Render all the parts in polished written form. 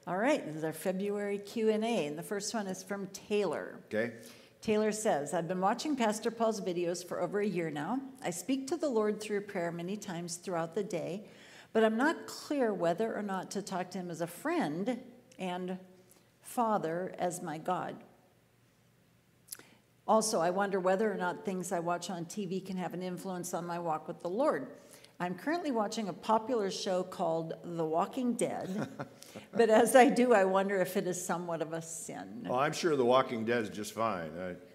All right, this is our February Q&A, and the first one is from Taylor. Okay. Taylor says, I've been watching Pastor Paul's videos for over a year now. I speak to the Lord through prayer many times throughout the day, but I'm not clear whether or not to talk to him as a friend and Father as my God. Also, I wonder whether or not things I watch on TV can have an influence on my walk with the Lord. I'm currently watching a popular show called The Walking Dead, but as I do, I wonder if it is somewhat of a sin. Oh, I'm sure The Walking Dead is just fine.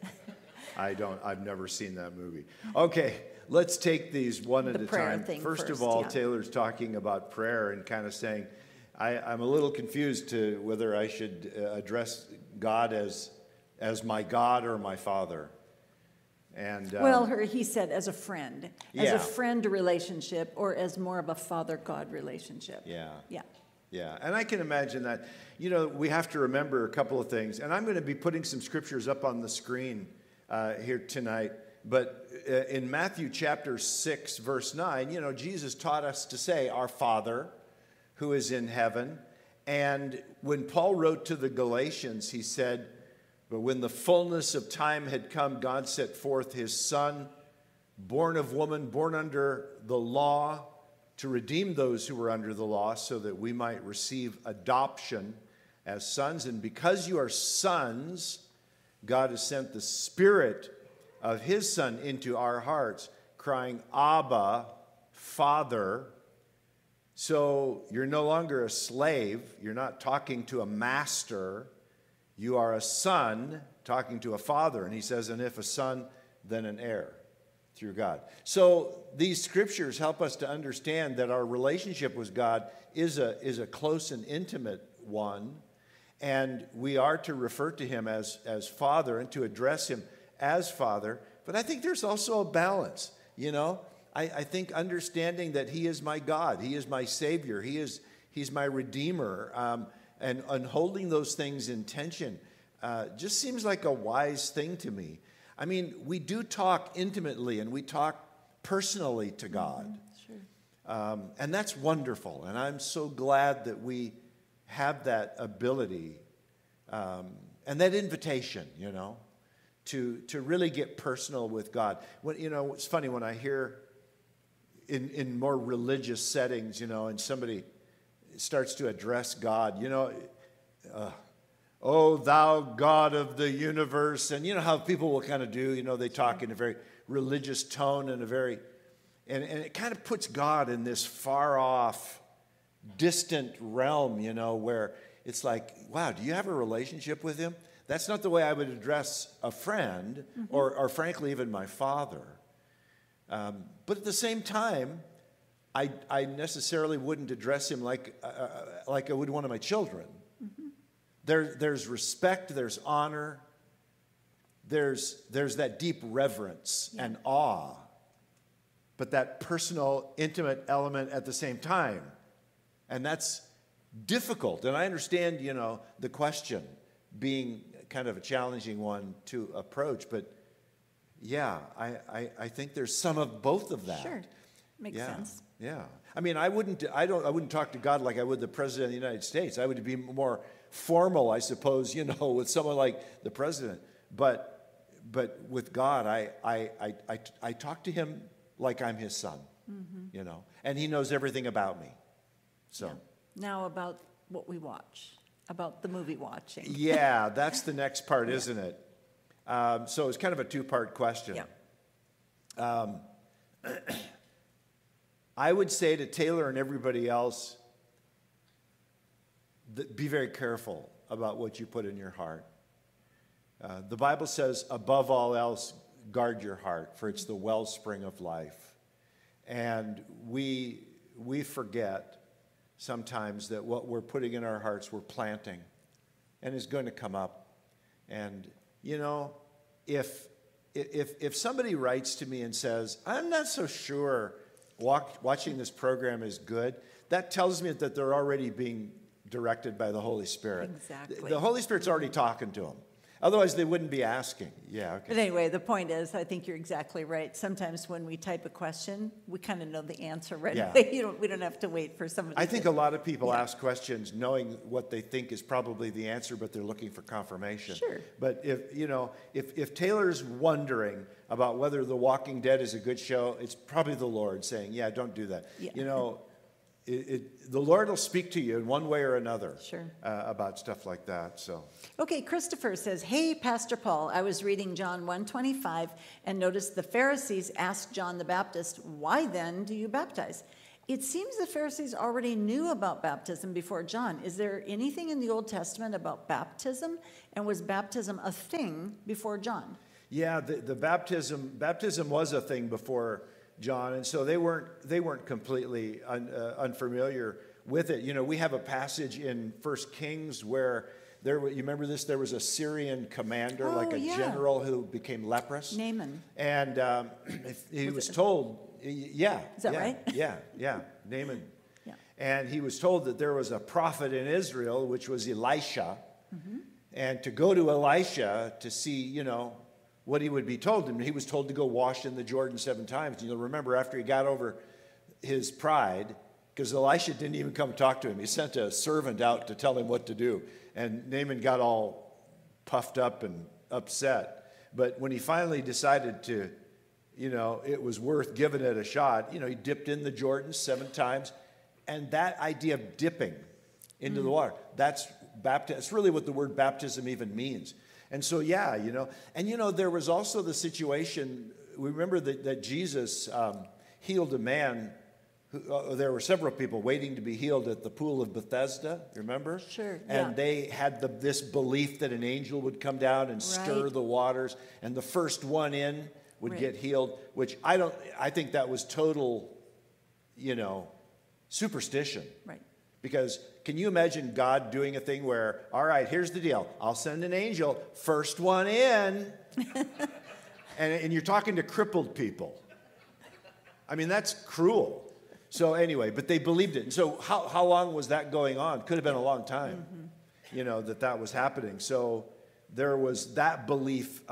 I've never seen that movie. Okay, let's take these one at a time. First of all, Taylor's talking about prayer and kind of saying, I'm a little confused to whether I should address God as my God or my Father. And well, he said as a friend relationship, or as more of a father-God relationship. Yeah, and I can imagine that. You know, we have to remember a couple of things, and I'm going to be putting some scriptures up on the screen here tonight. But in Matthew chapter 6, verse 9, you know, Jesus taught us to say, "Our Father, who is in heaven." And when Paul wrote to the Galatians, he said, "But when the fullness of time had come, God set forth his Son, born of woman, born under the law, to redeem those who were under the law, so that we might receive adoption as sons. And because you are sons, God has sent the Spirit of his Son into our hearts, crying, 'Abba, Father.'" So you're no longer a slave. You're not talking to a master. You are a son talking to a father. And he says, "And if a son, then an heir through God." So these scriptures help us to understand that our relationship with God is a close and intimate one. And we are to refer to him as Father and to address him as Father. But I think there's also a balance, you know. I think understanding that he is my God, he is my Savior, he's my Redeemer, and holding those things in tension just seems like a wise thing to me. I mean, we do talk intimately and we talk personally to God. Sure. And that's wonderful. And I'm so glad that we have that ability and that invitation, you know, to really get personal with God. You know, it's funny when I hear in more religious settings, you know, and somebody starts to address God, you know, "Oh, thou God of the universe," and you know how people will kind of do, you know, they talk in a very religious tone and and it kind of puts God in this far off, distant realm, you know, where it's like, wow, do you have a relationship with him? That's not the way I would address a friend or frankly, even my father. But at the same time, I necessarily wouldn't address him like I would one of my children. There's respect, there's honor, there's that deep reverence and awe, but that personal, intimate element at the same time. And that's difficult. And I understand, you know, the question being kind of a challenging one to approach, but yeah, I think there's some of both of that. Sure. Makes sense. Yeah. I mean, I wouldn't talk to God like I would the President of the United States. I would be more formal, I suppose, you know, with someone like the President. But with God, I talk to him like I'm his son, you know, and he knows everything about me. So now about what we watch, about the movie watching. Yeah, that's the next part, isn't it? So it's kind of a two-part question. Yeah. I would say to Taylor and everybody else, be very careful about what you put in your heart. The Bible says, above all else, guard your heart, for it's the wellspring of life. And we forget sometimes that what we're putting in our hearts, we're planting, and is going to come up. And, you know, if somebody writes to me and says, "I'm not so sure watching this program is good," that tells me that they're already being directed by the Holy Spirit. Exactly. The Holy Spirit's already talking to them. Otherwise, they wouldn't be asking. Yeah, But okay. anyway, the point is, I think you're exactly right. Sometimes when we type a question, we kind of know the answer right Yeah. away. We don't have to wait for somebody I think to. a lot of people Yeah. ask questions knowing what they think is probably the answer, but they're looking for confirmation. Sure. But if Taylor's wondering about whether The Walking Dead is a good show, it's probably the Lord saying, yeah, don't do that. Yeah. The Lord will speak to you in one way or another. Sure. About stuff like that. So. Okay, Christopher says, hey, Pastor Paul, I was reading John 1:25 and noticed the Pharisees asked John the Baptist, why then do you baptize? It seems the Pharisees already knew about baptism before John. Is there anything in the Old Testament about baptism? And was baptism a thing before John? Yeah, the baptism was a thing before John, and so they weren't completely unfamiliar with it. We have a passage in 1 Kings where you remember this? There was a Syrian commander, like a general, who became leprous. Naaman. And he was told, yeah. Is that right? Yeah, Naaman. Yeah. And he was told that there was a prophet in Israel, which was Elisha, and to go to Elisha to see, what he would be told. And he was told to go wash in the Jordan 7 times. You'll remember after he got over his pride, because Elisha didn't even come talk to him. He sent a servant out to tell him what to do. And Naaman got all puffed up and upset. But when he finally decided to, it was worth giving it a shot, he dipped in the Jordan 7 times. And that idea of dipping into the water, that's baptism. That's really what the word baptism even means. And so, yeah, and there was also the situation, we remember that Jesus healed a man, there were several people waiting to be healed at the pool of Bethesda, remember? Sure, And they had this belief that an angel would come down and stir the waters, and the first one in would get healed, which I think that was total, superstition. Right. Because can you imagine God doing a thing where, all right, here's the deal. I'll send an angel, first one in. and you're talking to crippled people. I mean, that's cruel. So anyway, but they believed it. And so how long was that going on? Could have been a long time, that was happening. So there was that belief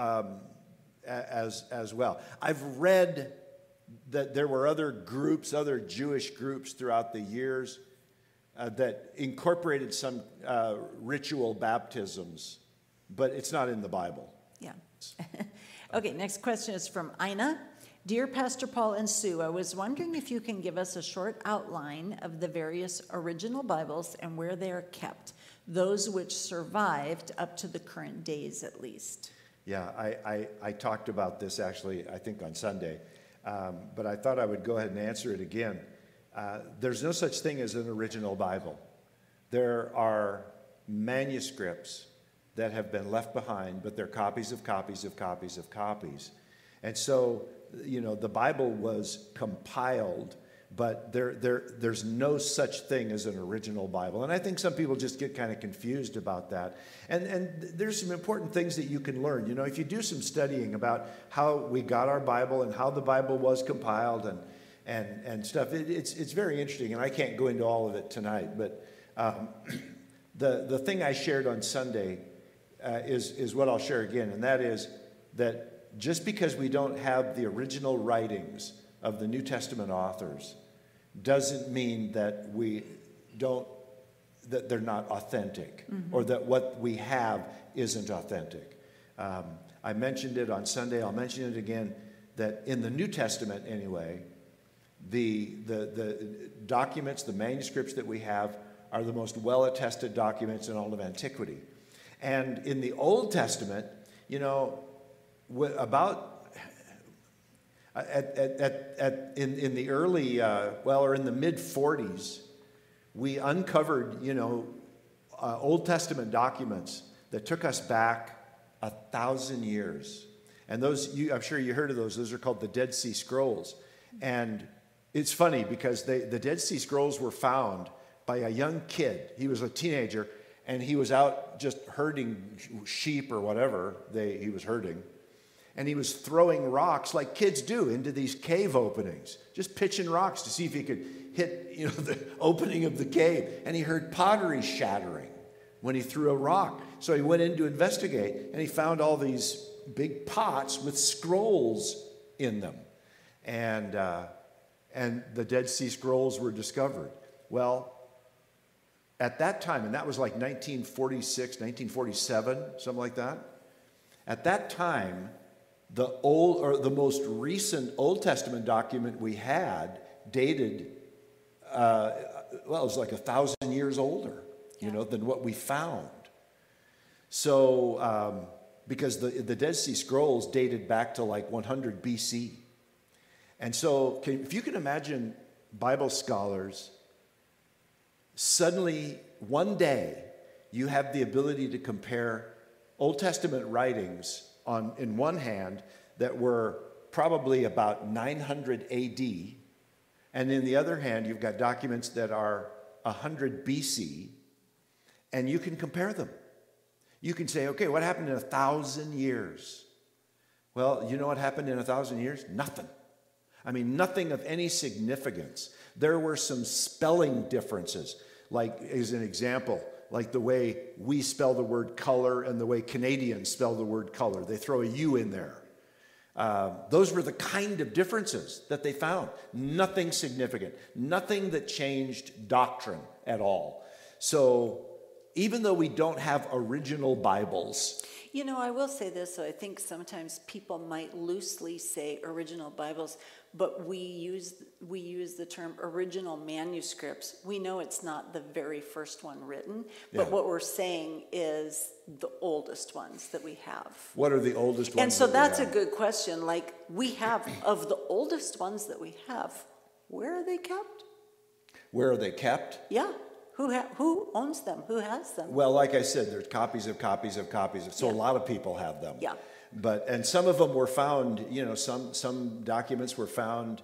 as well. I've read that there were other Jewish groups throughout the years that incorporated some ritual baptisms, but it's not in the Bible. Yeah. Okay, next question is from Ina. Dear Pastor Paul and Sue, I was wondering if you can give us a short outline of the various original Bibles and where they are kept, those which survived up to the current days at least. Yeah, I talked about this actually, I think on Sunday, but I thought I would go ahead and answer it again. There's no such thing as an original Bible. There are manuscripts that have been left behind, but they're copies of copies of copies of copies. And so, the Bible was compiled, but there's no such thing as an original Bible. And I think some people just get kind of confused about that. And there's some important things that you can learn. If you do some studying about how we got our Bible and how the Bible was compiled and stuff, it's very interesting. And I can't go into all of it tonight, but the thing I shared on Sunday is what I'll share again, and that is that just because we don't have the original writings of the New Testament authors doesn't mean that that they're not authentic, or that what we have isn't authentic. I mentioned it on Sunday, I'll mention it again, that in the New Testament anyway, the documents, the manuscripts that we have are the most well-attested documents in all of antiquity. And in the Old Testament, about in the early, or in the mid-40s, we uncovered, Old Testament documents that took us back 1,000 years. And those, I'm sure you heard of those. Those are called the Dead Sea Scrolls. And it's funny because the Dead Sea Scrolls were found by a young kid. He was a teenager, and he was out just herding sheep or whatever he was herding. And he was throwing rocks like kids do into these cave openings, just pitching rocks to see if he could hit, the opening of the cave. And he heard pottery shattering when he threw a rock. So he went in to investigate, and he found all these big pots with scrolls in them. And the Dead Sea Scrolls were discovered. Well, at that time, and that was like 1946, 1947, something like that. At that time, the most recent Old Testament document we had dated, it was like 1,000 years older, than what we found. So, because the Dead Sea Scrolls dated back to like 100 BC. And so, if you can imagine Bible scholars, suddenly one day you have the ability to compare Old Testament writings in one hand that were probably about 900 AD, and in the other hand you've got documents that are 100 BC, and you can compare them. You can say, okay, what happened in 1,000 years? Well, you know what happened in 1,000 years? Nothing. I mean, nothing of any significance. There were some spelling differences, like as an example, like the way we spell the word color and the way Canadians spell the word color. They throw a U in there. Those were the kind of differences that they found. Nothing significant. Nothing that changed doctrine at all. So even though we don't have original Bibles. I will say this, so I think sometimes people might loosely say original Bibles, but we use the term original manuscripts. We know it's not the very first one written, but what we're saying is the oldest ones that we have. What are the oldest ones? And so that's a good question. Like, we have, of the oldest ones that we have, where are they kept? Where are they kept? Yeah. Who owns them? Who has them? Well, like I said, there's copies of copies of copies. So a lot of people have them. Yeah. And some of them were found, some documents were found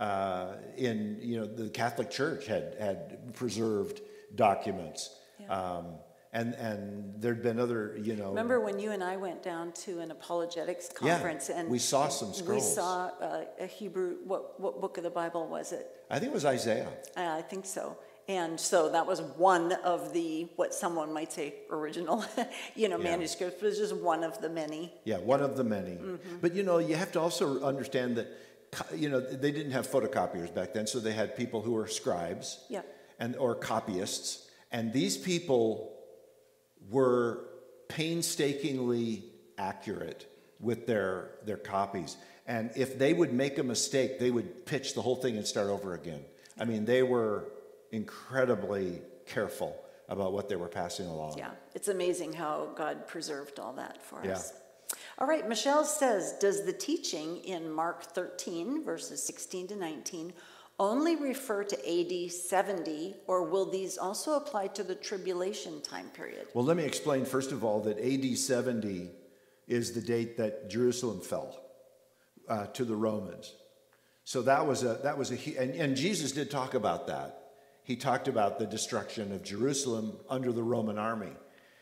in, the Catholic Church had preserved documents. Yeah. And there'd been other, Remember when you and I went down to an apologetics conference and we saw some scrolls. We saw a Hebrew, what book of the Bible was it? I think it was Isaiah. I think so. And so that was one of the, what someone might say, original, manuscripts. It was just one of the many. Yeah, one of the many. Mm-hmm. But, you have to also understand that, they didn't have photocopiers back then, so they had people who were scribes or copyists. And these people were painstakingly accurate with their copies. And if they would make a mistake, they would pitch the whole thing and start over again. I mean, they were incredibly careful about what they were passing along. Yeah, it's amazing how God preserved all that for us. All right, Michelle says, does the teaching in Mark 13, verses 16 to 19, only refer to AD 70, or will these also apply to the tribulation time period? Well, let me explain, first of all, that AD 70 is the date that Jerusalem fell to the Romans. So that was and Jesus did talk about that. He talked about the destruction of Jerusalem under the Roman army.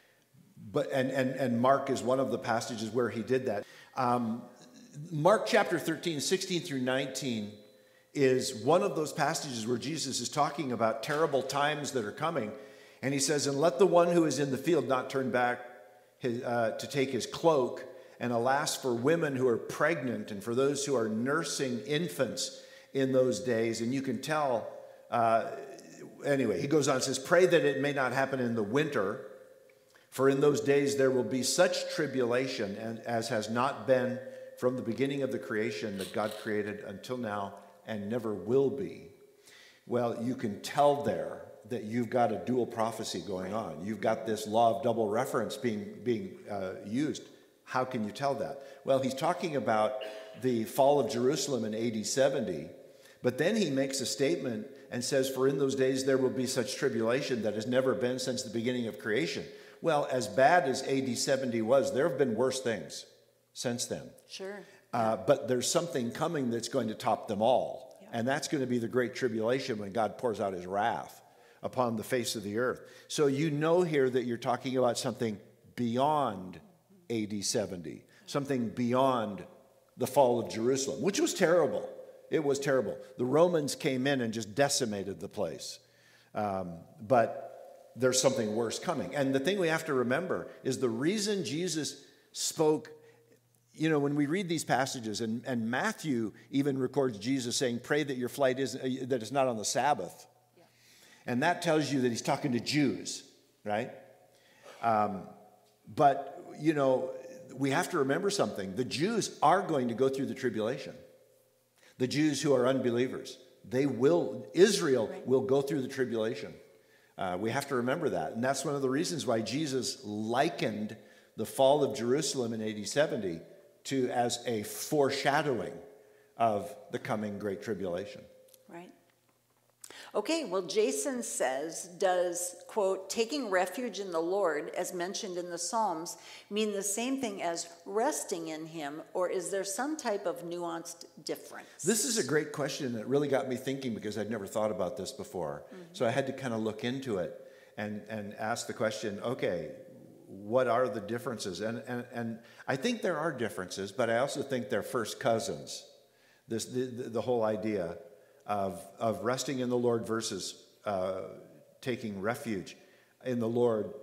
And Mark is one of the passages where he did that. Mark chapter 13, 16 through 19 is one of those passages where Jesus is talking about terrible times that are coming. And he says, and let the one who is in the field not turn back to take his cloak. And alas, for women who are pregnant and for those who are nursing infants in those days. And you can tell... Anyway, he goes on and says, pray that it may not happen in the winter, for in those days there will be such tribulation as has not been from the beginning of the creation that God created until now and never will be. Well, you can tell there that you've got a dual prophecy going on. You've got this law of double reference being used. How can you tell that? Well, he's talking about the fall of Jerusalem in AD 70, but then he makes a statement and says, for in those days there will be such tribulation that has never been since the beginning of creation. Well, as bad as AD 70 was, there have been worse things since then. Sure. But there's something coming that's going to top them all. Yeah. And that's going to be the great tribulation when God pours out his wrath upon the face of the earth. So here that you're talking about something beyond AD 70, something beyond the fall of Jerusalem, which was terrible. It was terrible. The Romans came in and just decimated the place. But there's something worse coming. And the thing we have to remember is the reason Jesus spoke, you know, when we read these passages, and Matthew even records Jesus saying, pray that your flight isn't, that it's not on the Sabbath. Yeah. And that tells you that he's talking to Jews, right? But, you know, we have to remember something. The Jews are going to go through the tribulation. The Jews who are unbelievers, Israel will go through the tribulation. We have to remember that. And that's one of the reasons why Jesus likened the fall of Jerusalem in AD 70 as a foreshadowing of the coming Great Tribulation. Right. Okay, well, Jason says, does, quote, taking refuge in the Lord, as mentioned in the Psalms, mean the same thing as resting in him, or is there some type of nuanced difference? This is a great question that really got me thinking because I'd never thought about this before. Mm-hmm. So I had to kind of look into it and ask the question, okay, what are the differences? And I think there are differences, but I also think they're first cousins. The whole idea of resting in the Lord versus taking refuge in the Lord.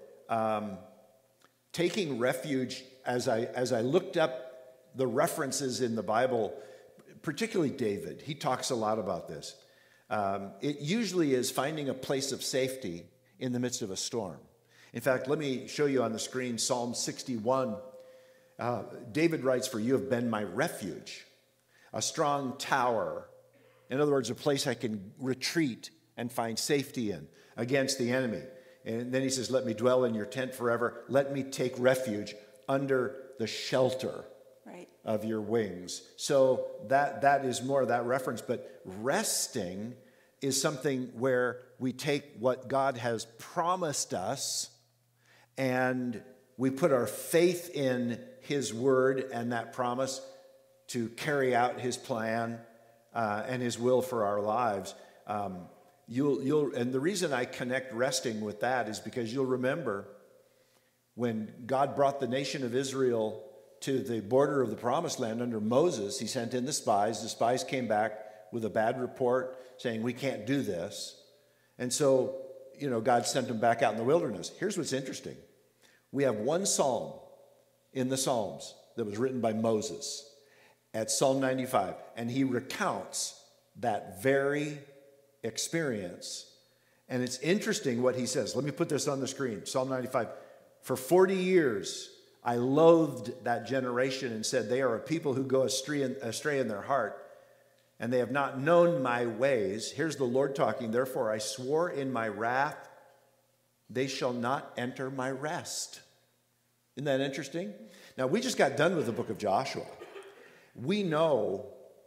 Taking refuge, as I looked up the references in the Bible, particularly David, he talks a lot about this. It usually is finding a place of safety in the midst of a storm. In fact, let me show you on the screen Psalm 61. David writes, "For you have been my refuge, a strong tower." In other words, a place I can retreat and find safety in against the enemy. And then he says, let me dwell in your tent forever. Let me take refuge under the shelter of your wings. So that is more of that reference. But resting is something where we take what God has promised us and we put our faith in his word and that promise to carry out his plan and his will for our lives. And the reason I connect resting with that is because you'll remember when God brought the nation of Israel to the border of the promised land under Moses, he sent in the spies. The spies came back with a bad report saying, we can't do this. And so, you know, God sent them back out in the wilderness. Here's what's interesting. We have one psalm in the Psalms that was written by Moses at Psalm 95, and he recounts that very experience. And it's interesting what he says. Let me put this on the screen. Psalm 95. For 40 years, I loathed that generation and said, they are a people who go astray in their heart, and they have not known my ways. Here's the Lord talking. Therefore, I swore in my wrath, they shall not enter my rest. Isn't that interesting? Now, we just got done with the book of Joshua. We know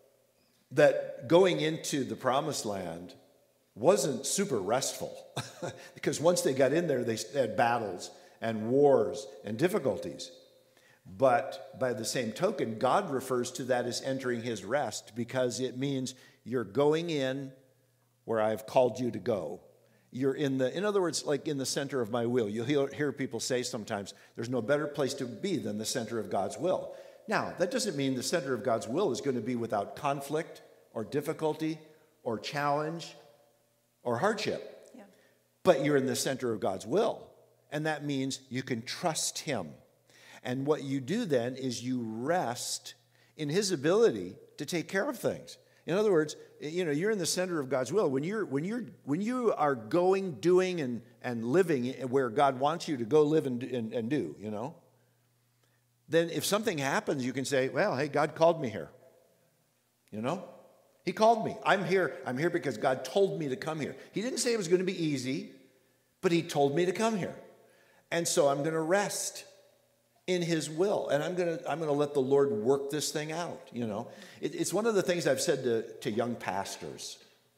that going into the promised land wasn't super restful because once they got in there, they had battles and wars and difficulties. But by the same token, God refers to that as entering his rest because it means you're going in where I've called you to go. You're in other words, like in the center of my will. You'll hear people say sometimes, there's no better place to be than the center of God's will. Now, that doesn't mean the center of God's will is going to be without conflict or difficulty or challenge or hardship. Yeah. But you're in the center of God's will. And that means you can trust him. And what you do then is you rest in his ability to take care of things. In other words, you know, you're in the center of God's will. When you are going, doing, and living where God wants you to go live and do, you know, then if something happens, you can say, well, hey, God called me here. You know? He called me. I'm here because God told me to come here. He didn't say it was going to be easy, but he told me to come here. And so I'm going to rest in his will. And I'm going to let the Lord work this thing out, you know? It's one of the things I've said to young pastors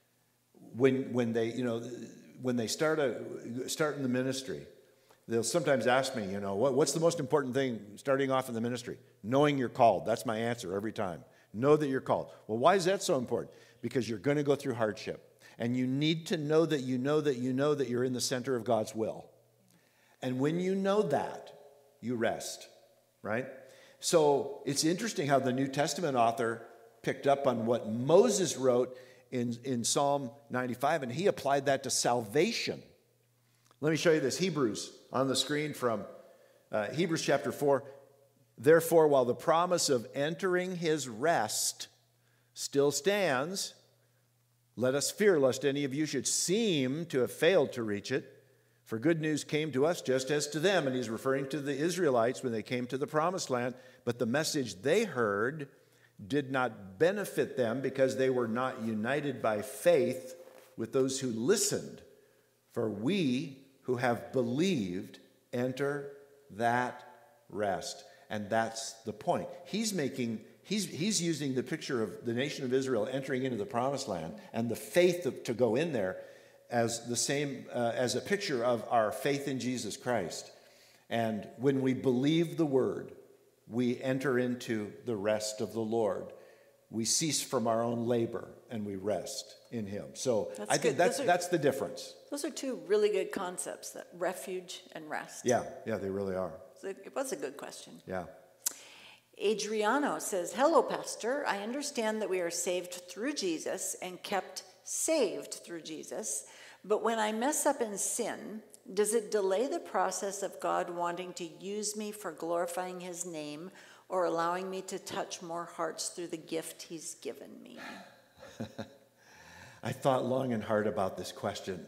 when they start in the ministry. They'll sometimes ask me, you know, what's the most important thing starting off in the ministry? Knowing you're called. That's my answer every time. Know that you're called. Well, why is that so important? Because you're going to go through hardship. And you need to know that you know that you know that you're in the center of God's will. And when you know that, you rest, right? So it's interesting how the New Testament author picked up on what Moses wrote in Psalm 95, and he applied that to salvation. Let me show you this. Hebrews on the screen from Hebrews chapter 4. Therefore, while the promise of entering his rest still stands, let us fear lest any of you should seem to have failed to reach it. For good news came to us just as to them. And he's referring to the Israelites when they came to the promised land. But the message they heard did not benefit them because they were not united by faith with those who listened. For we who have believed enter that rest. And that's the point. He's using the picture of the nation of Israel entering into the promised land and the faith to go in there as the same as a picture of our faith in Jesus Christ. And when we believe the word, we enter into the rest of the Lord. We cease from our own labor and we rest in him. So I think that's the difference. Those are two really good concepts, that refuge and rest. Yeah, they really are. So it was a good question. Yeah. Adriano says, hello, Pastor. I understand that we are saved through Jesus and kept saved through Jesus. But when I mess up in sin, does it delay the process of God wanting to use me for glorifying his name or allowing me to touch more hearts through the gift he's given me? I thought long and hard about this question.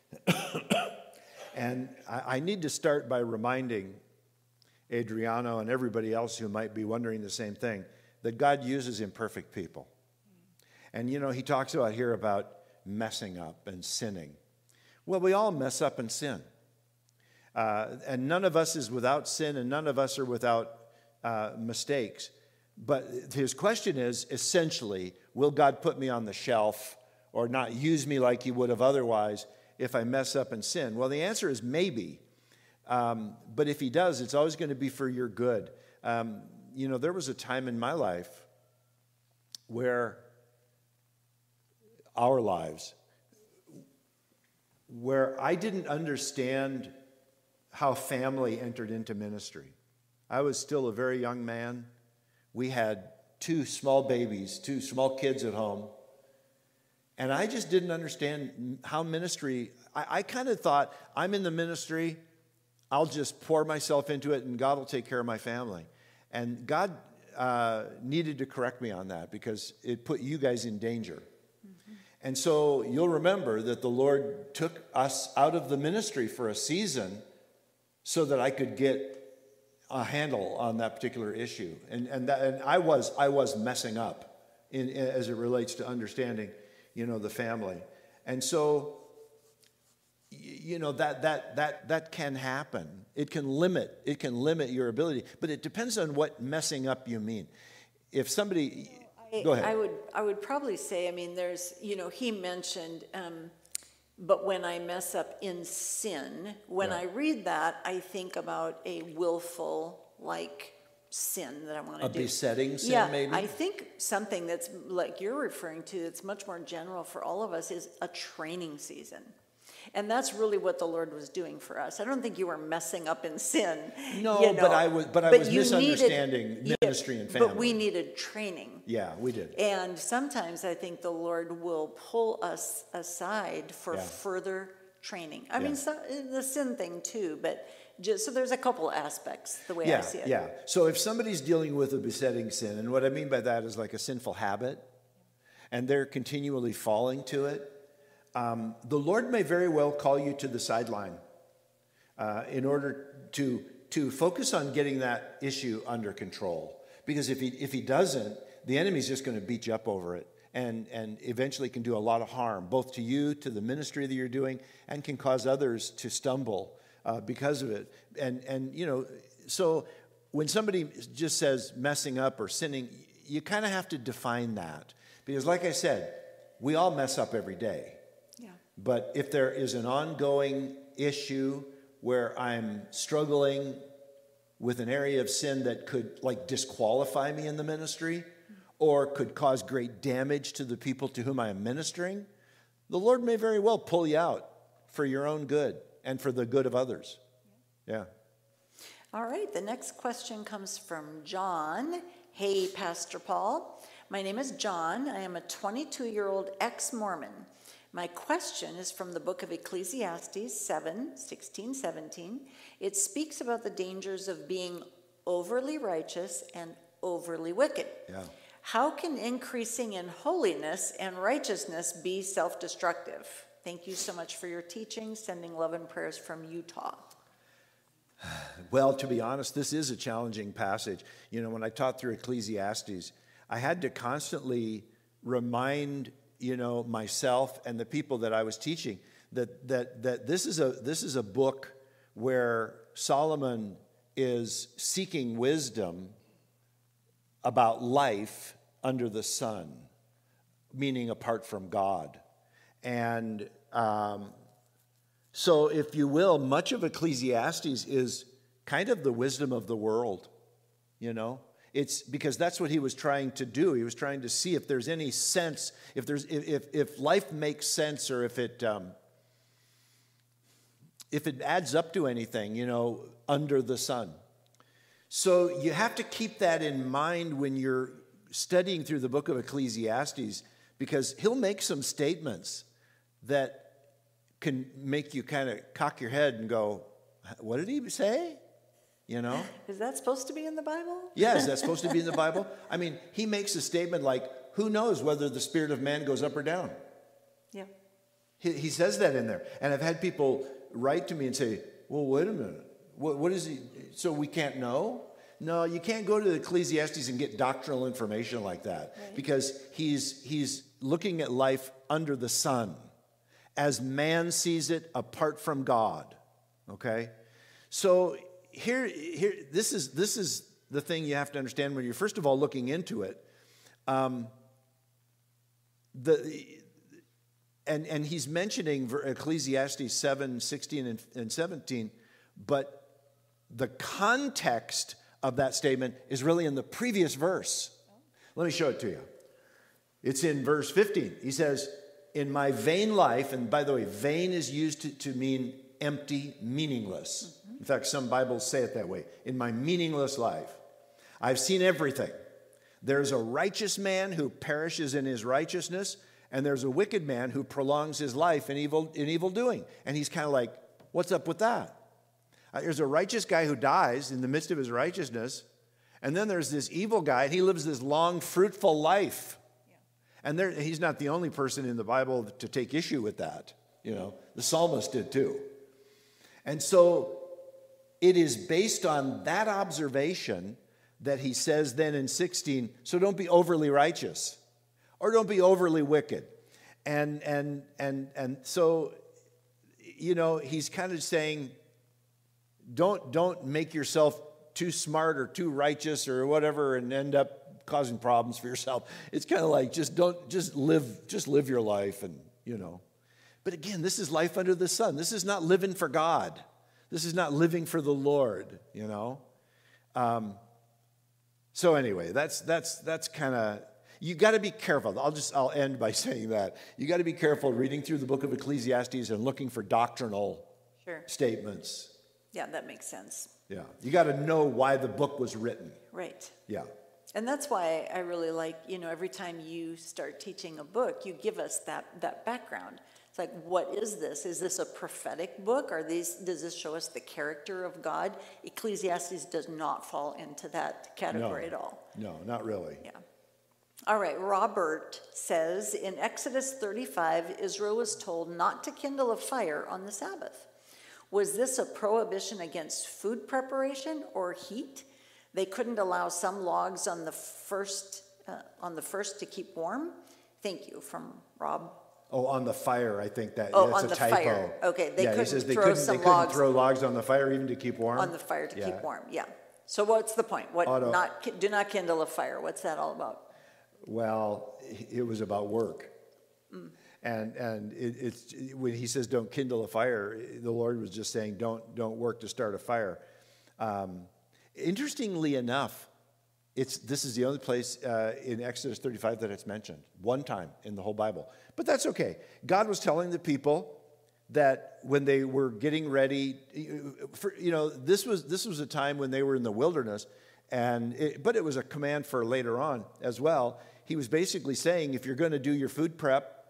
And I need to start by reminding Adriano and everybody else who might be wondering the same thing, that God uses imperfect people. And he talks about here about messing up and sinning. Well, we all mess up and sin. And none of us is without sin, and none of us are without mistakes. But his question is, essentially, will God put me on the shelf or not use me like he would have otherwise if I mess up and sin? Well, the answer is maybe. But if he does, it's always going to be for your good. There was a time in my life where I didn't understand how family entered into ministry. I was still a very young man. We had two small babies, two small kids at home. And I just didn't understand how ministry, I kind of thought, I'm in the ministry, I'll just pour myself into it and God will take care of my family. And God needed to correct me on that because it put you guys in danger. Mm-hmm. And so you'll remember that the Lord took us out of the ministry for a season so that I could get a handle on that particular issue. And I was messing up as it relates to understanding, the family. And so, that can happen. It can limit your ability, but it depends on what messing up you mean. If somebody, go ahead. I would probably say, there's, he mentioned, but when I mess up in sin, when I read that, I think about a willful, sin that I want to do. A besetting sin, maybe? I think something that's like you're referring to, it's much more general for all of us, is a training season. And that's really what the Lord was doing for us. I don't think you were messing up in sin. No, but I was misunderstanding ministry and family. But we needed training. Yeah, we did. And sometimes I think the Lord will pull us aside for further training. I mean, the sin thing too, but so there's a couple aspects the way I see it. Yeah. So if somebody's dealing with a besetting sin, and what I mean by that is like a sinful habit, and they're continually falling to it, the Lord may very well call you to the sideline in order to focus on getting that issue under control. Because if he doesn't, the enemy's just going to beat you up over it and eventually can do a lot of harm, both to you, to the ministry that you're doing, and can cause others to stumble because of it. And so when somebody just says messing up or sinning, you kind of have to define that. Because like I said, we all mess up every day. But if there is an ongoing issue where I'm struggling with an area of sin that could disqualify me in the ministry or could cause great damage to the people to whom I am ministering, the Lord may very well pull you out for your own good and for the good of others. Yeah. All right, the next question comes from John. Hey, Pastor Paul. My name is John. I am a 22-year-old ex-Mormon. My question is from the book of Ecclesiastes 7:16-17. It speaks about the dangers of being overly righteous and overly wicked. Yeah. How can increasing in holiness and righteousness be self-destructive? Thank you so much for your teaching. Sending love and prayers from Utah. Well, to be honest, this is a challenging passage. You know, when I taught through Ecclesiastes, I had to constantly remind, myself and the people that I was teaching that this is a book where Solomon is seeking wisdom about life under the sun, meaning apart from God. And so, if you will, much of Ecclesiastes is kind of the wisdom of the world, It's because that's what he was trying to do. He was trying to see if there's any sense, if life makes sense, or if it adds up to anything, under the sun. So you have to keep that in mind when you're studying through the book of Ecclesiastes, because he'll make some statements that can make you kind of cock your head and go, what did he say? Is that supposed to be in the Bible? Yeah, is that supposed to be in the Bible? I mean, he makes a statement like, who knows whether the spirit of man goes up or down? Yeah. He says that in there. And I've had people write to me and say, well, wait a minute. What is he? So we can't know? No, you can't go to the Ecclesiastes and get doctrinal information like that. Right. Because he's looking at life under the sun, as man sees it apart from God. Okay? So here, this is the thing you have to understand when you're first of all looking into it. And he's mentioning Ecclesiastes 7:16 and 17, but the context of that statement is really in the previous verse. Let me show it to you. It's in verse 15. He says, in my vain life, and by the way, vain is used to mean empty, meaningless. Mm-hmm. In fact, some Bibles say it that way. In my meaningless life, I've seen everything. There's a righteous man who perishes in his righteousness, and there's a wicked man who prolongs his life in evil doing. And he's kind of like, what's up with that? There's a righteous guy who dies in the midst of his righteousness, and then there's this evil guy, and he lives this long, fruitful life. And he's not the only person in the Bible to take issue with that. The psalmist did too. And so it is based on that observation that he says then in 16, so don't be overly righteous or don't be overly wicked. And so, he's kind of saying, don't make yourself too smart or too righteous or whatever and end up causing problems for yourself. It's kind of like just live your life, and But again, this is life under the sun. This is not living for God. This is not living for the Lord. So anyway, that's kind of, you got to be careful. I'll end by saying that you got to be careful reading through the book of Ecclesiastes and looking for doctrinal statements. Yeah, that makes sense. Yeah, you got to know why the book was written. Right. Yeah. And that's why I really like, every time you start teaching a book, you give us that background. It's like, what is this? Is this a prophetic book? Does this show us the character of God? Ecclesiastes does not fall into that category at all. No, not really. Yeah. All right, Robert says, in Exodus 35, Israel was told not to kindle a fire on the Sabbath. Was this a prohibition against food preparation or heat? They couldn't allow some logs on the first to keep warm? Thank you, from Rob. Oh, on the fire, I think that's on a the typo. Fire. Okay, they couldn't they throw couldn't, some they couldn't logs throw logs on the fire even to keep warm? on the fire to keep warm, yeah. So what's the point? Do not kindle a fire. What's that all about? Well, it was about work. Mm. And it's when he says don't kindle a fire, the Lord was just saying don't work to start a fire. Interestingly enough, this is the only place in Exodus 35 that it's mentioned, one time in the whole Bible. But that's okay. God was telling the people that when they were getting ready, this was a time when they were in the wilderness, but it was a command for later on as well. He was basically saying, if you're going to do your food prep,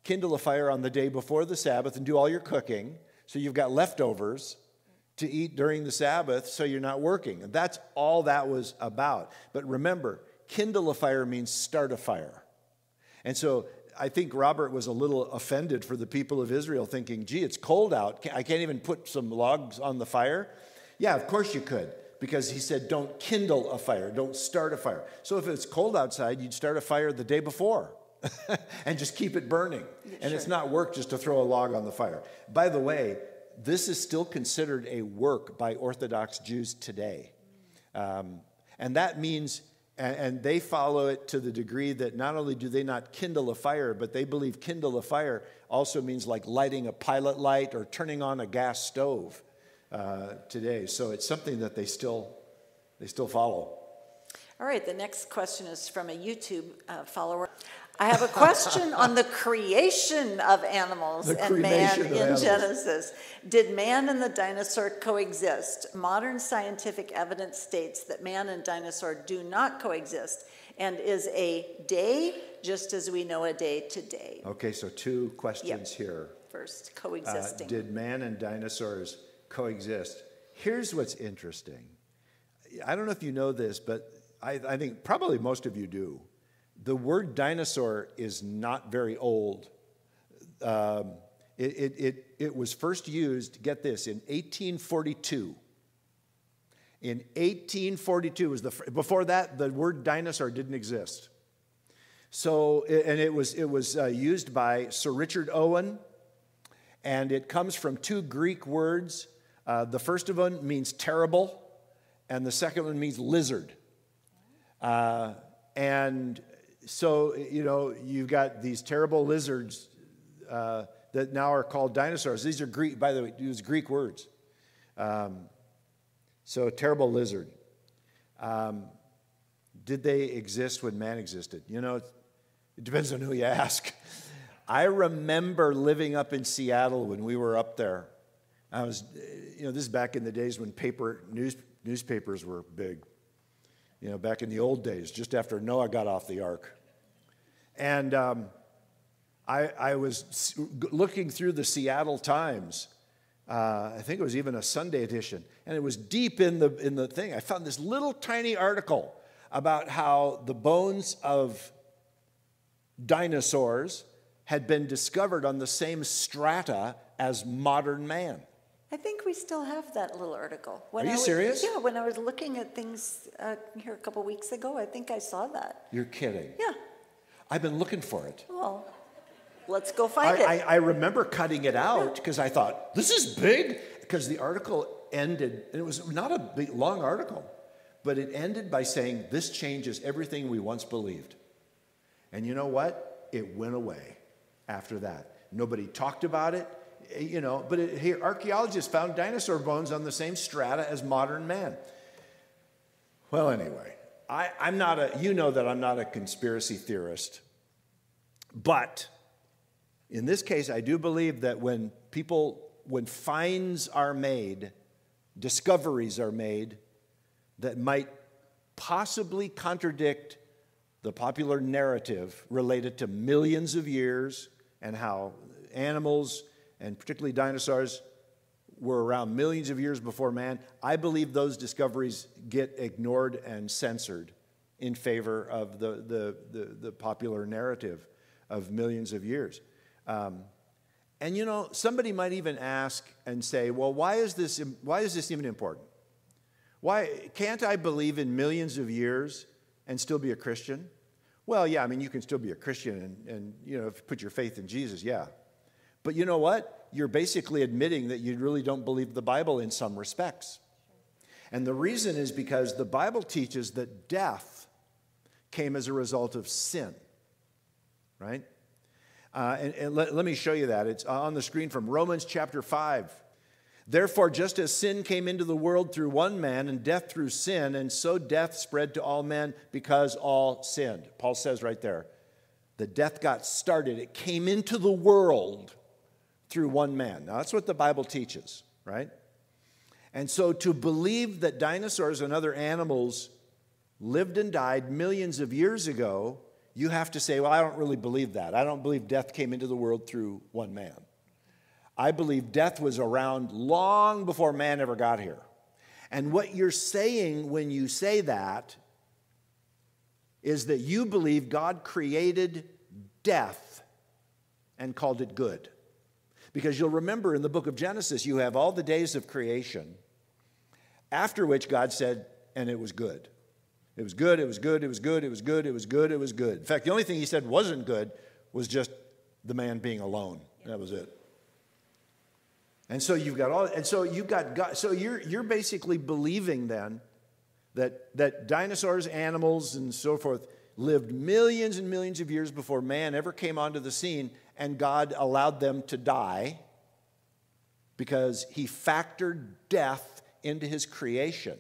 kindle a fire on the day before the Sabbath and do all your cooking, so you've got leftovers to eat during the Sabbath, so you're not working. And that's all that was about. But remember, kindle a fire means start a fire. And so I think Robert was a little offended for the people of Israel, thinking, gee, it's cold out. I can't even put some logs on the fire. Yeah, of course you could, because he said, don't kindle a fire, don't start a fire. So if it's cold outside, you'd start a fire the day before and just keep it burning. And Sure. it's not work just to throw a log on the fire. By the way, this is still considered a work by Orthodox Jews today. And that means, and they follow it to the degree that not only do they not kindle a fire, but they believe kindle a fire also means like lighting a pilot light or turning on a gas stove today. So it's something that they still follow. All right, the next question is from a YouTube follower. I have a question on the creation of animals and man in Genesis. Did man and the dinosaur coexist? Modern scientific evidence states that man and dinosaur do not coexist and is a day just as we know a day today. Okay, so two questions here. First, coexisting. Did man and dinosaurs coexist? Here's what's interesting. I don't know if you know this, but I think probably most of you do. The word dinosaur is not very old. It was first used, get this, in 1842. In 1842, before that, the word dinosaur didn't exist. So, and it was used by Sir Richard Owen, and it comes from two Greek words. The first of them means terrible, and the second one means lizard. And so, you've got these terrible lizards that now are called dinosaurs. These are Greek, by the way, these Greek words. So, terrible lizard. Did they exist when man existed? It depends on who you ask. I remember living up in Seattle when we were up there. I was, this is back in the days when newspapers were big. Back in the old days, just after Noah got off the ark. And I was looking through the Seattle Times. I think it was even a Sunday edition. And it was deep in the thing. I found this little tiny article about how the bones of dinosaurs had been discovered on the same strata as modern man. I think we still have that little article. Are you serious? Yeah, when I was looking at things here a couple weeks ago, I think I saw that. You're kidding. Yeah. I've been looking for it. Well, let's go find it. I remember cutting it out because I thought, this is big, because the article ended, and it was not a big, long article, but it ended by saying, this changes everything we once believed. And you know what? It went away after that. Nobody talked about it. But here, archaeologists found dinosaur bones on the same strata as modern man. Well, anyway, I'm not that I'm not a conspiracy theorist. But in this case, I do believe that when finds are made, discoveries are made that might possibly contradict the popular narrative related to millions of years and how animals, and particularly dinosaurs, were around millions of years before man, I believe those discoveries get ignored and censored in favor of the popular narrative of millions of years. And somebody might even ask and say, well, why is this even important? Why can't I believe in millions of years and still be a Christian? Well, yeah, you can still be a Christian and if you put your faith in Jesus, yeah. But you know what? You're basically admitting that you really don't believe the Bible in some respects. And the reason is because the Bible teaches that death came as a result of sin, right? And let me show you that. It's on the screen from Romans chapter 5. Therefore, just as sin came into the world through one man and death through sin, and so death spread to all men because all sinned. Paul says right there, the death got started. It came into the world through one man. Now, that's what the Bible teaches, right? And so to believe that dinosaurs and other animals lived and died millions of years ago, you have to say, well, I don't really believe that. I don't believe death came into the world through one man. I believe death was around long before man ever got here. And what you're saying when you say that is that you believe God created death and called it good. Because you'll remember in the book of Genesis, you have all the days of creation, after which God said, and it was good. It was good, it was good, it was good, it was good, it was good, it was good. In fact, the only thing he said wasn't good was just the man being alone. That was it. And so you've got God. So you're basically believing then that dinosaurs, animals, and so forth lived millions and millions of years before man ever came onto the scene, and God allowed them to die because he factored death into his creation.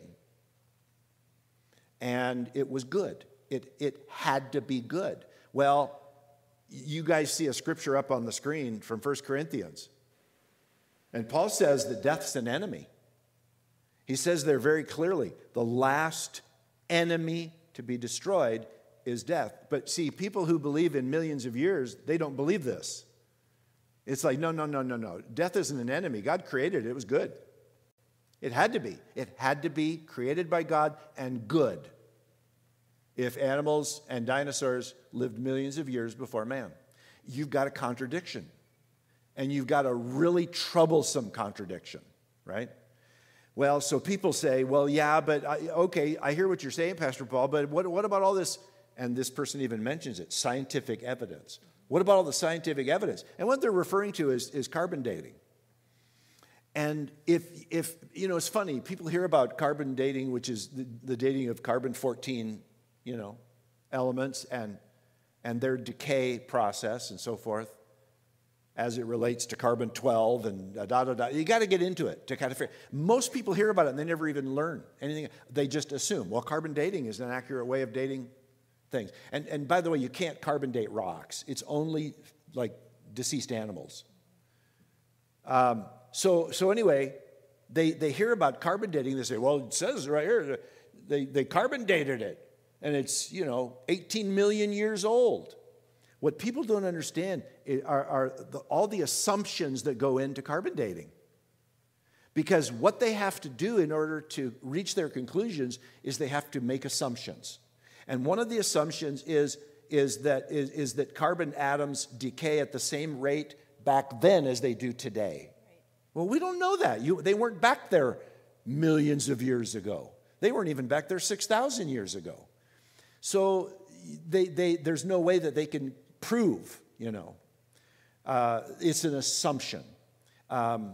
And it was good. It had to be good. Well, you guys see a scripture up on the screen from 1 Corinthians. And Paul says that death's an enemy. He says there very clearly, the last enemy to be destroyed is death. But see, people who believe in millions of years, they don't believe this. It's like, no. Death isn't an enemy. God created it. It was good. It had to be. It had to be created by God and good if animals and dinosaurs lived millions of years before man. You've got a contradiction. And you've got a really troublesome contradiction, right? Well, so people say, well, yeah, but I hear what you're saying, Pastor Paul, but what about all this? And this person even mentions it, scientific evidence. What about all the scientific evidence? And what they're referring to is carbon dating. And if it's funny, people hear about carbon dating, which is the dating of carbon-14, elements and their decay process and so forth, as it relates to carbon-12 and You got to get into it to kind of figure. Most people hear about it and they never even learn anything. They just assume, well, carbon dating is an accurate way of dating things. And by the way, you can't carbon date rocks. It's only like deceased animals. So anyway, they hear about carbon dating. They say, well, it says right here, they carbon dated it. And it's, 18 million years old. What people don't understand are all the assumptions that go into carbon dating. Because what they have to do in order to reach their conclusions is they have to make assumptions. And one of the assumptions is that carbon atoms decay at the same rate back then as they do today. Right. Well, we don't know that. They weren't back there millions of years ago. They weren't even back there 6,000 years ago. So there's no way that they can prove, it's an assumption. And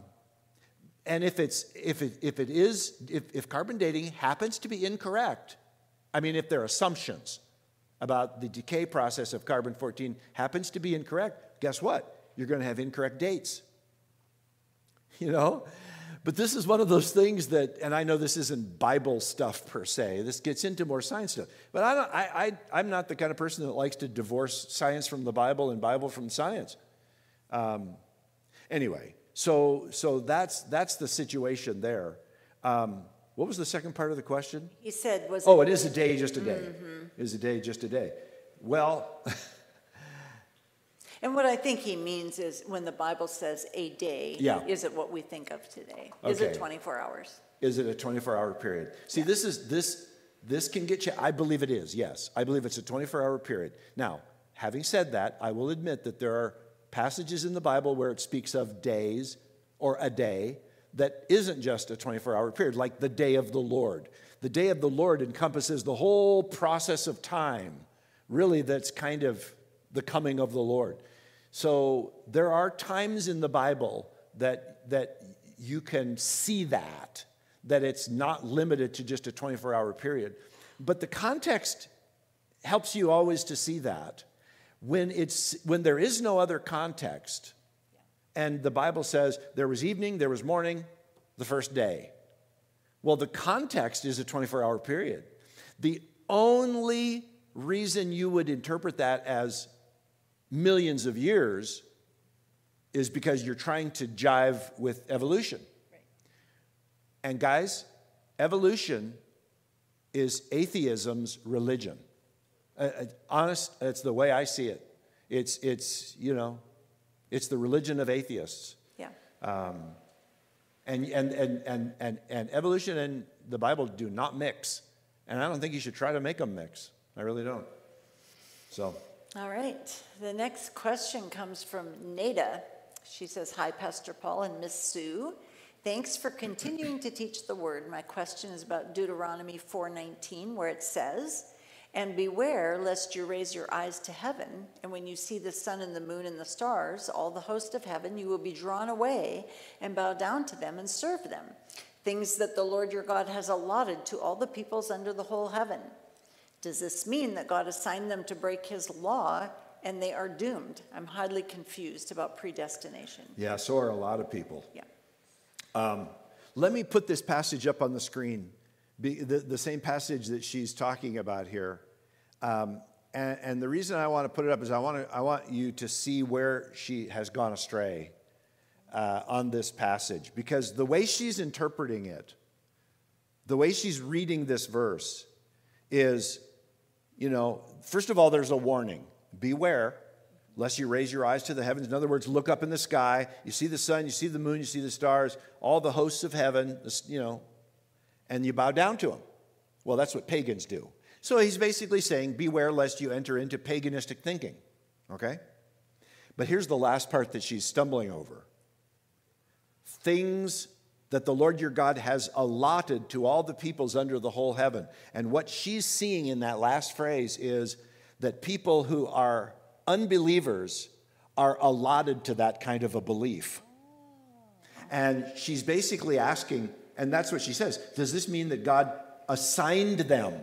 if carbon dating happens to be incorrect, if their assumptions about the decay process of carbon-14 happens to be incorrect, guess what? You're going to have incorrect dates. But this is one of those things that, and I know this isn't Bible stuff per se, this gets into more science stuff, but I'm not the kind of person that likes to divorce science from the Bible and Bible from science. Anyway, so that's the situation there. What was the second part of the question? He said, it is a day, just a day. Mm-hmm. It is a day, just a day. Well... And what I think he means is when the Bible says a day, is it what we think of today? Okay. Is it 24 hours? Is it a 24-hour period? See, this can get you, I believe it is, yes. I believe it's a 24-hour period. Now, having said that, I will admit that there are passages in the Bible where it speaks of days or a day that isn't just a 24-hour period, like the day of the Lord. The day of the Lord encompasses the whole process of time. Really, that's kind of the coming of the Lord. So there are times in the Bible that you can see that it's not limited to just a 24-hour period. But the context helps you always to see that. When there is no other context, and the Bible says there was evening, there was morning, the first day. Well, the context is a 24-hour period. The only reason you would interpret that as millions of years is because you're trying to jive with evolution. Right. And guys, evolution is atheism's religion. Honest, it's the way I see it. It's it's the religion of atheists. Yeah. And evolution and the Bible do not mix. And I don't think you should try to make them mix. I really don't. So. All right. The next question comes from Nada. She says, "Hi, Pastor Paul and Miss Sue. Thanks for continuing to teach the word. My question is about Deuteronomy 4:19, where it says, 'And beware lest you raise your eyes to heaven, and when you see the sun and the moon and the stars, all the host of heaven, you will be drawn away and bow down to them and serve them, things that the Lord your God has allotted to all the peoples under the whole heaven.' Does this mean that God assigned them to break his law and they are doomed? I'm highly confused about predestination." Yeah, so are a lot of people. Yeah. Let me put this passage up on the screen, the same passage that she's talking about here. And the reason I want to put it up is I want you to see where she has gone astray on this passage. Because the way she's interpreting it, the way she's reading this verse is, first of all, there's a warning. Beware lest you raise your eyes to the heavens. In other words, look up in the sky. You see the sun, you see the moon, you see the stars, all the hosts of heaven, and you bow down to them. Well, that's what pagans do. So he's basically saying, beware lest you enter into paganistic thinking. Okay? But here's the last part that she's stumbling over. Things that the Lord your God has allotted to all the peoples under the whole heaven. And what she's seeing in that last phrase is that people who are unbelievers are allotted to that kind of a belief. And she's basically asking, and that's what she says, does this mean that God assigned them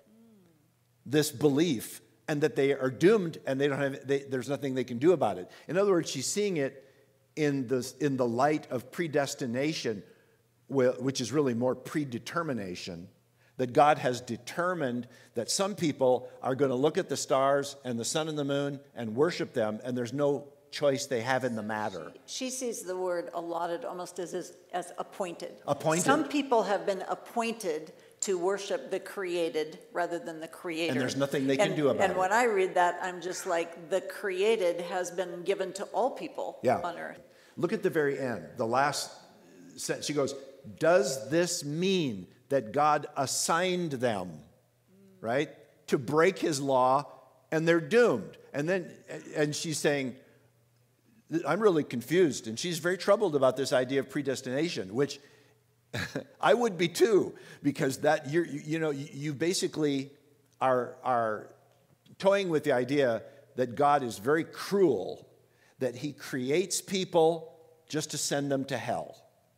this belief and that they are doomed and there's nothing they can do about it? In other words, she's seeing it in the light of predestination, which is really more predetermination, that God has determined that some people are going to look at the stars and the sun and the moon and worship them, and there's no choice they have in the matter. She sees the word allotted almost as appointed. Appointed. Some people have been appointed to worship the created rather than the creator. And there's nothing they can do about it. And when I read that, I'm just like, the created has been given to all people on earth. Look at the very end, the last sentence. She goes, does this mean that God assigned them, right, to break his law, and they're doomed? And she's saying, I'm really confused, and she's very troubled about this idea of predestination, which I would be too, because that you basically are toying with the idea that God is very cruel, that he creates people just to send them to hell,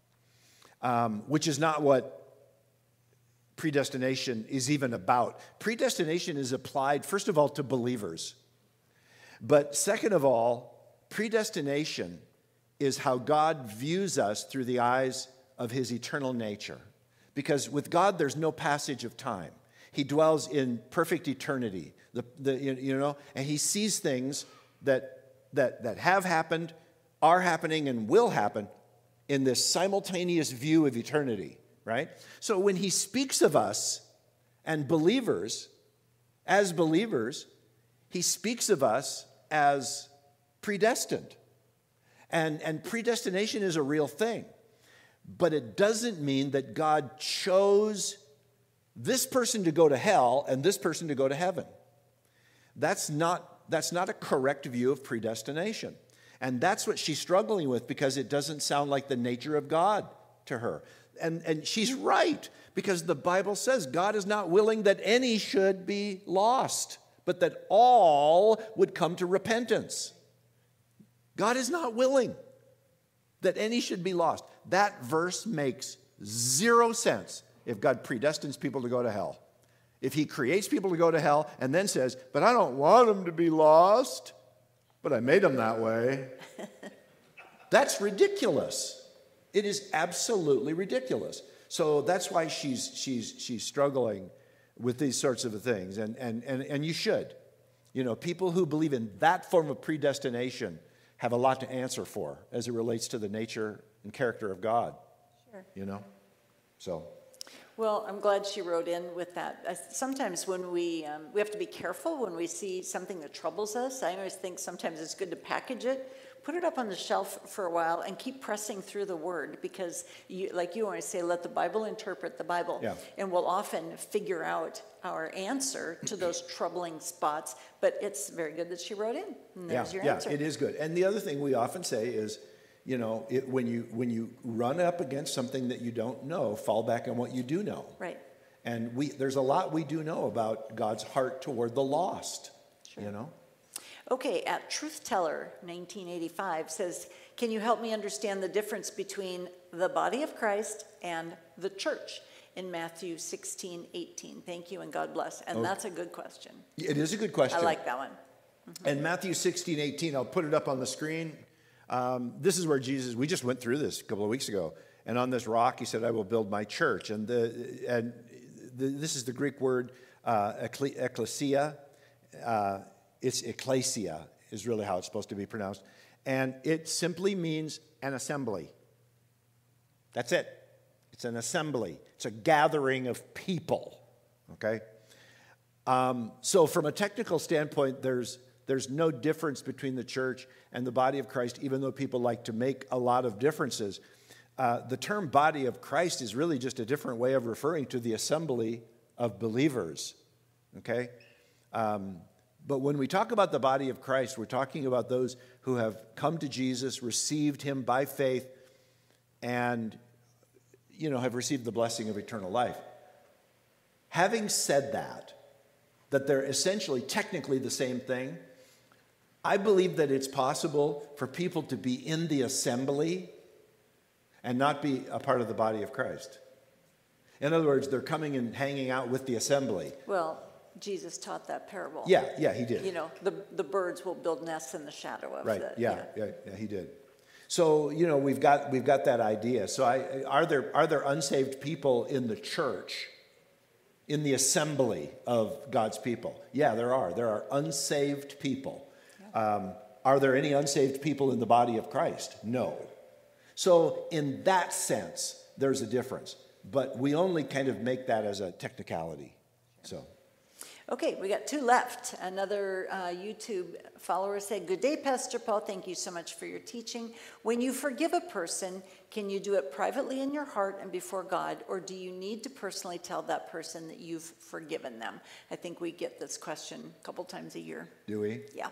which is not what predestination is even about. Predestination is applied, first of all, to believers. But second of all, predestination is how God views us through the eyes of his eternal nature. Because with God, there's no passage of time. He dwells in perfect eternity, and he sees things that have happened, are happening, and will happen in this simultaneous view of eternity, right? So when he speaks of us and believers, as believers, he speaks of us as predestined. And predestination is a real thing. But it doesn't mean that God chose this person to go to hell and this person to go to heaven. That's not a correct view of predestination. And that's what she's struggling with, because it doesn't sound like the nature of God to her. And she's right, because the Bible says God is not willing that any should be lost, but that all would come to repentance. God is not willing that any should be lost. That verse makes zero sense if God predestines people to go to hell. If he creates people to go to hell and then says, but I don't want them to be lost, but I made them that way. That's ridiculous. It is absolutely ridiculous. So that's why she's struggling with these sorts of things. And you should. People who believe in that form of predestination have a lot to answer for as it relates to the nature and character of God. Sure. So. Well, I'm glad she wrote in with that. Sometimes when we have to be careful when we see something that troubles us. I always think sometimes it's good to package it, put it up on the shelf for a while, and keep pressing through the Word, because, like you always say, let the Bible interpret the Bible. Yeah. And we'll often figure out our answer to those troubling spots. But it's very good that she wrote in. And there's your answer. Yeah, it is good. And the other thing we often say is, you know, when you run up against something that you don't know, fall back on what you do know. Right. And there's a lot we do know about God's heart toward the lost, Sure. you know. Okay, at Truth Teller 1985 says, can you help me understand the difference between the body of Christ and the church in Matthew 16:18? Thank you and God bless. And that's a good question. It is a good question. I like that one. And Matthew 16:18, I'll put it up on the screen. This is where Jesus, we just went through this a couple of weeks ago. And on this rock, he said, I will build my church. And this is the Greek word ecclesia. It's ecclesia is really how it's supposed to be pronounced. And it simply means an assembly. That's it. It's an assembly. It's a gathering of people, okay? So from a technical standpoint, there's no difference between the church and the body of Christ, even though people like to make a lot of differences. The term body of Christ is really just a different way of referring to the assembly of believers, okay? But when we talk about the body of Christ, we're talking about those who have come to Jesus, received him by faith, and, you know, have received the blessing of eternal life. Having said that they're essentially technically the same thing, I believe that it's possible for people to be in the assembly and not be a part of the body of Christ. In other words, they're coming and hanging out with the assembly. Well, Jesus taught that parable. Yeah, he did. You know, the birds will build nests in the shadow of Right, the... yeah, he did. So, you know, we've got that idea. So are there unsaved people in the church, in the assembly of God's people? Yeah, there are. There are unsaved people. Are there any unsaved people in the body of Christ? No. So in that sense, there's a difference. But we only kind of make that as a technicality. So. Okay, we got two left. Another YouTube follower said, good day, Pastor Paul. Thank you so much for your teaching. When you forgive a person, can you do it privately in your heart and before God, or do you need to personally tell that person that you've forgiven them? I think we get this question a couple times a year. Do we? Yeah.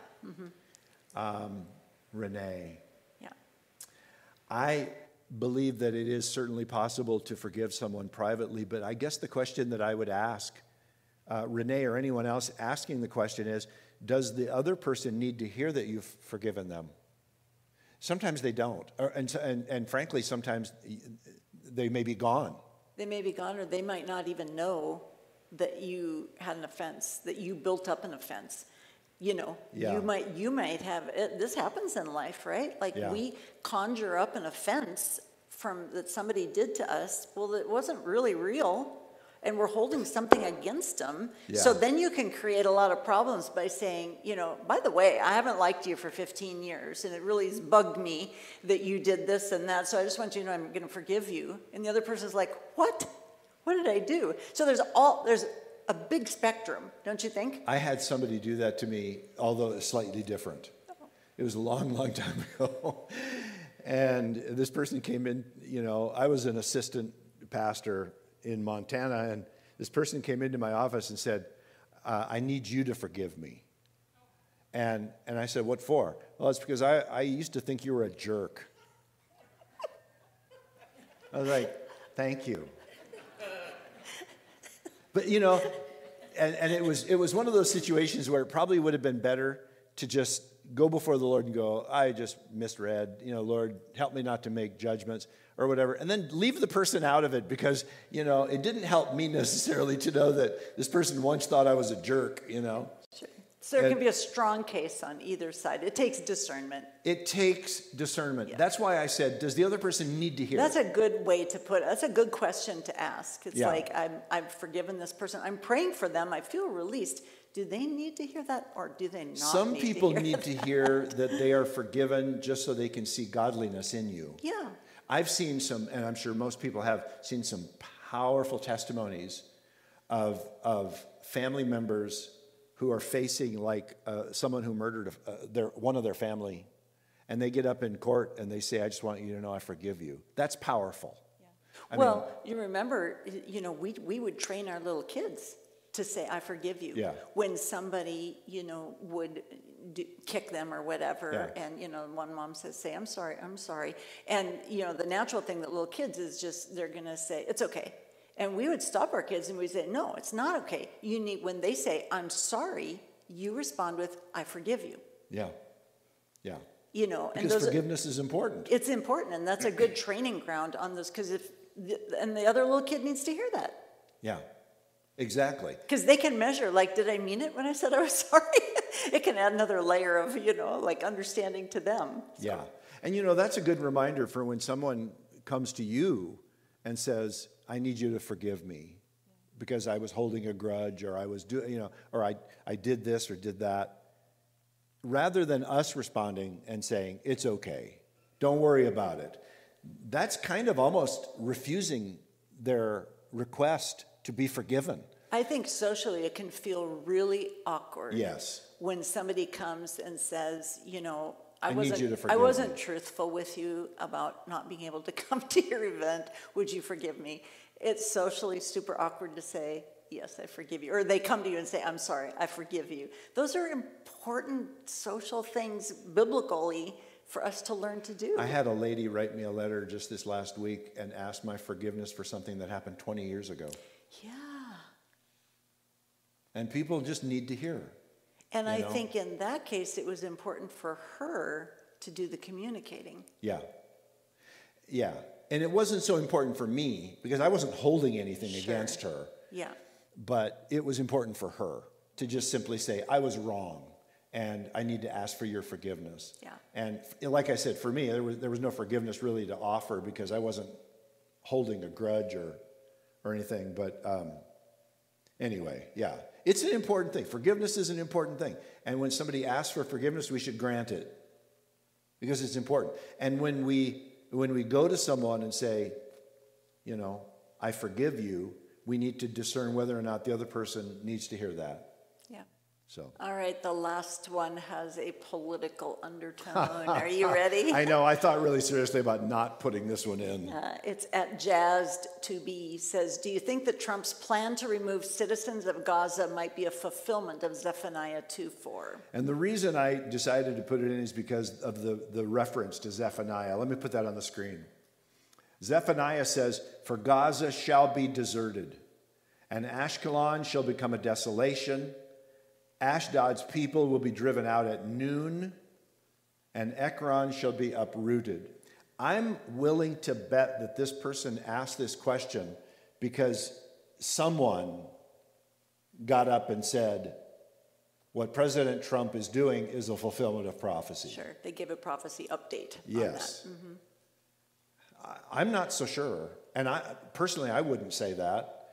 Renee. Yeah. I believe that it is certainly possible to forgive someone privately, but I guess the question that I would ask Renee or anyone else asking the question is, does the other person need to hear that you've forgiven them? Sometimes they don't. And frankly, sometimes they may be gone. They may be gone, or they might not even know that you had an offense, that you built up an offense. You know, yeah. you might have, this happens in life, right? Like we conjure up an offense that somebody did to us. Well, it wasn't really real. And we're holding something against them. Yeah. So then you can create a lot of problems by saying, you know, by the way, I haven't liked you for 15 years, and it really has bugged me that you did this and that, so I just want you to know I'm going to forgive you. And the other person's like, what? What did I do? So there's a big spectrum, don't you think? I had somebody do that to me, although it's slightly different. It was a long, long time ago. And this person came in, you know, I was an assistant pastor in Montana, and this person came into my office and said, I need you to forgive me. And I said, what for? Well, it's because I used to think you were a jerk. I was like, thank you. But, you know, and it was one of those situations where it probably would have been better to just go before the Lord and go, I just misread, you know, Lord, help me not to make judgments or whatever, and then leave the person out of it, because, you know, it didn't help me necessarily to know that this person once thought I was a jerk, you know. Sure. So there can be a strong case on either side. It takes discernment. It takes discernment. Yeah. That's why I said, does the other person need to hear? That's a good way to put it. That's a good question to ask. It's like, I've forgiven this person. I'm praying for them. I feel released. Do they need to hear that, or do they not? Some people need to hear that they are forgiven just so they can see godliness in you. Yeah. I've seen some, and I'm sure most people have seen some powerful testimonies of family members who are facing like someone who murdered one of their family, and they get up in court and they say, I just want you to know I forgive you. That's powerful. Yeah. Well, you remember, you know, we would train our little kids to say, I forgive you. Yeah. When somebody, you know, would kick them or whatever. Yeah. And, you know, one mom says, say, I'm sorry, I'm sorry. And, you know, the natural thing that little kids is just, they're going to say, it's okay. And we would stop our kids and we'd say, no, it's not okay. You need, when they say, I'm sorry, you respond with, I forgive you. Yeah. Yeah. You know, because and forgiveness is important. It's important, and that's a good training ground on this, because and the other little kid needs to hear that. Yeah, exactly. Because they can measure, like, did I mean it when I said I was sorry? It can add another layer of, you know, like understanding to them. So. Yeah, and you know, that's a good reminder for when someone comes to you and says, I need you to forgive me because I was holding a grudge, or I was doing, you know, or I did this or did that. Rather than us responding and saying, it's okay, don't worry about it, that's kind of almost refusing their request to be forgiven. I think socially it can feel really awkward. Yes. When somebody comes and says, you know, I I wasn't truthful with you about not being able to come to your event. Would you forgive me? It's socially super awkward to say, yes, I forgive you. Or they come to you and say, I'm sorry, I forgive you. Those are important social things biblically for us to learn to do. I had a lady write me a letter just this last week and ask my forgiveness for something that happened 20 years ago. Yeah. And people just need to hear. And I think in that case, it was important for her to do the communicating. Yeah. Yeah. And it wasn't so important for me because I wasn't holding anything against her. Yeah. But it was important for her to just simply say, I was wrong, and I need to ask for your forgiveness. Yeah. And like I said, for me, there was no forgiveness really to offer because I wasn't holding a grudge or anything. But anyway, yeah, it's an important thing. Forgiveness is an important thing. And when somebody asks for forgiveness, we should grant it because it's important. And when we go to someone and say, you know, I forgive you, we need to discern whether or not the other person needs to hear that. Yeah. So. All right, the last one has a political undertone. Are you ready? I know. I thought really seriously about not putting this one in. It's at Jazzed to Be. Says, do you think that Trump's plan to remove citizens of Gaza might be a fulfillment of Zephaniah 2:4? And the reason I decided to put it in is because of the reference to Zephaniah. Let me put that on the screen. Zephaniah says, for Gaza shall be deserted, and Ashkelon shall become a desolation. Ashdod's people will be driven out at noon, and Ekron shall be uprooted. I'm willing to bet that this person asked this question because someone got up and said, what President Trump is doing is a fulfillment of prophecy. Sure, they gave a prophecy update yes. on that. Mm-hmm. I'm not so sure, and personally I wouldn't say that.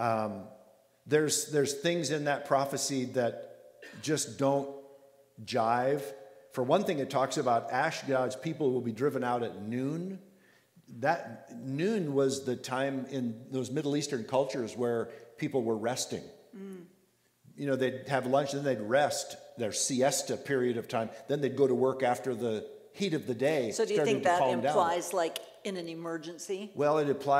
There's things in that prophecy that just don't jive. For one thing, it talks about Ashdod's people will be driven out at noon. That noon was the time in those Middle Eastern cultures where people were resting. You know, they'd have lunch, then they'd rest, their siesta period of time. Then they'd go to work after the heat of the day. So do you think that implies like in an emergency? Well,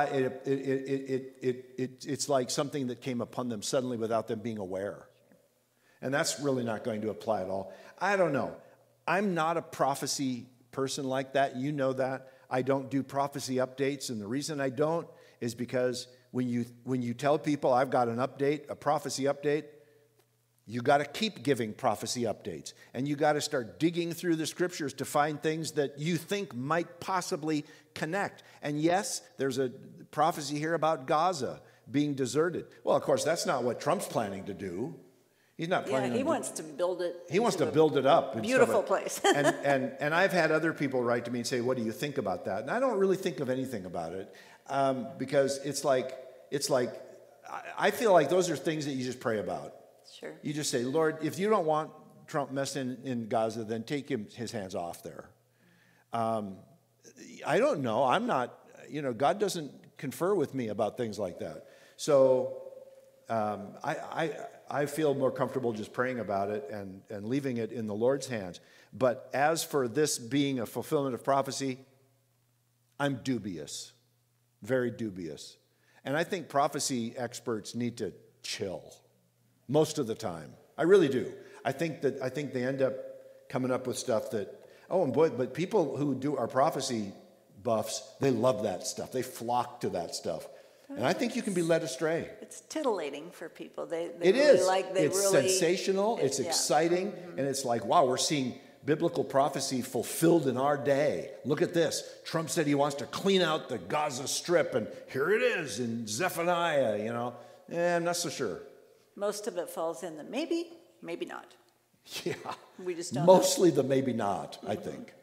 it's like something that came upon them suddenly without them being aware. And that's really not going to apply at all. I don't know. I'm not a prophecy person like that. You know that. I don't do prophecy updates. And the reason I don't is because when you tell people I've got an update, a prophecy update, you got to keep giving prophecy updates. And you got to start digging through the scriptures to find things that you think might possibly connect. And yes, there's a prophecy here about Gaza being deserted. Well, of course, that's not what Trump's planning to do. He's not planning. Yeah, he wants to build it. He wants to build it up. Beautiful place. and I've had other people write to me and say, "What do you think about that?" And I don't really think of anything about it because it's like I feel like those are things that you just pray about. Sure. You just say, Lord, if you don't want Trump messing in Gaza, then take his hands off there. I don't know. I'm not. God doesn't confer with me about things like that. So I feel more comfortable just praying about it and leaving it in the Lord's hands. But as for this being a fulfillment of prophecy, I'm dubious, very dubious. And I think prophecy experts need to chill most of the time. I really do. I think they end up coming up with stuff that, oh, and boy, but people who are prophecy buffs, they love that stuff. They flock to that stuff. And I think you can be led astray. It's titillating for people. It really is. It's sensational. It's exciting. Mm-hmm. And it's like, wow, we're seeing biblical prophecy fulfilled in our day. Look at this. Trump said he wants to clean out the Gaza Strip, and here it is in Zephaniah, I'm not so sure. Most of it falls in the maybe, maybe not. Yeah. We just don't Mostly know. The maybe not, I think.